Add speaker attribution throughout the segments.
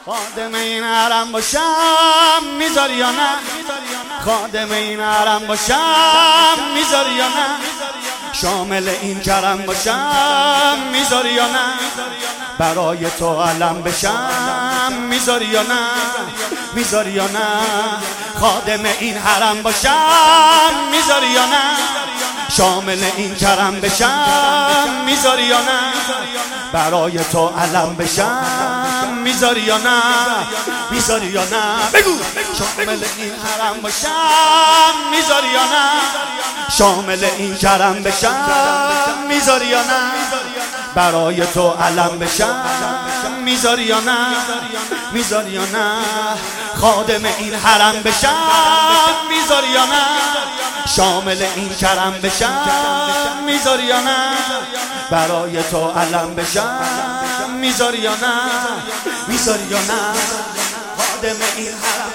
Speaker 1: خادم این حرم باشم میذاری یا نه؟ خادم این حرم باشم میذاری یا نه؟ شامل این کرم باشم میذاری یا نه؟ برای تو علم بشم میذاری یا نه؟ میذاری یا نه؟ خادم این حرم باشم میذاری یا نه؟ شامل این کرم بشم میذاری یا نه؟ برای تو علم بشم میذاری یا نه؟ میذاری یا نه؟ بگو شامل این حرم باشم میذاری یا نه؟ شامل این کرم بشم میذاری یا نه؟ برای تو علم بشم میذاری یا نه؟ میذاری یا نه؟ خادم این حرم بشم میذاری یا نه؟ شامل این کرم بشم میذاری یا نه؟ برای تو علم بشم میذاری یا نه؟ میذاری یا نه؟ خادم این حرم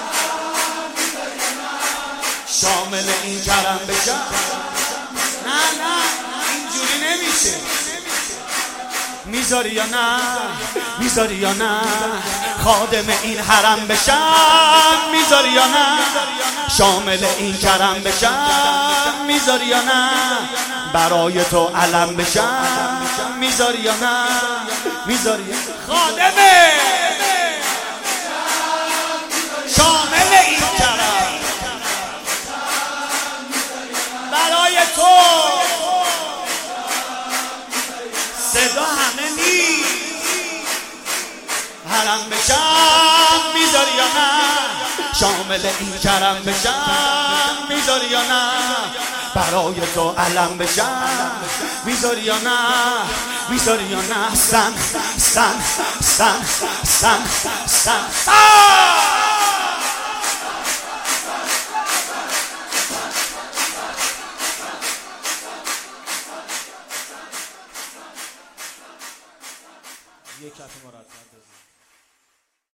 Speaker 1: شامل این کرم بشم. نه اینجوری نمیشه. میذاری یا نه؟ میذاری یا نه؟ خادم این حرم بشم میذاری یا نه؟ شامل این کرم بشم میذاری یا نه؟ برای تو علم بشم میذاری یا نه؟ میذاری یا نه؟ خادمه شامل این کرم برای تو صدا همه نیست. حرم بشم میذاری یا نه؟ شامل این کرم بشم میذاری یا نه؟ برای تو علم بشم میذاری یا نه؟ میذاری یا نه؟ سن سن سن سن سن یک کف مرتب بزن.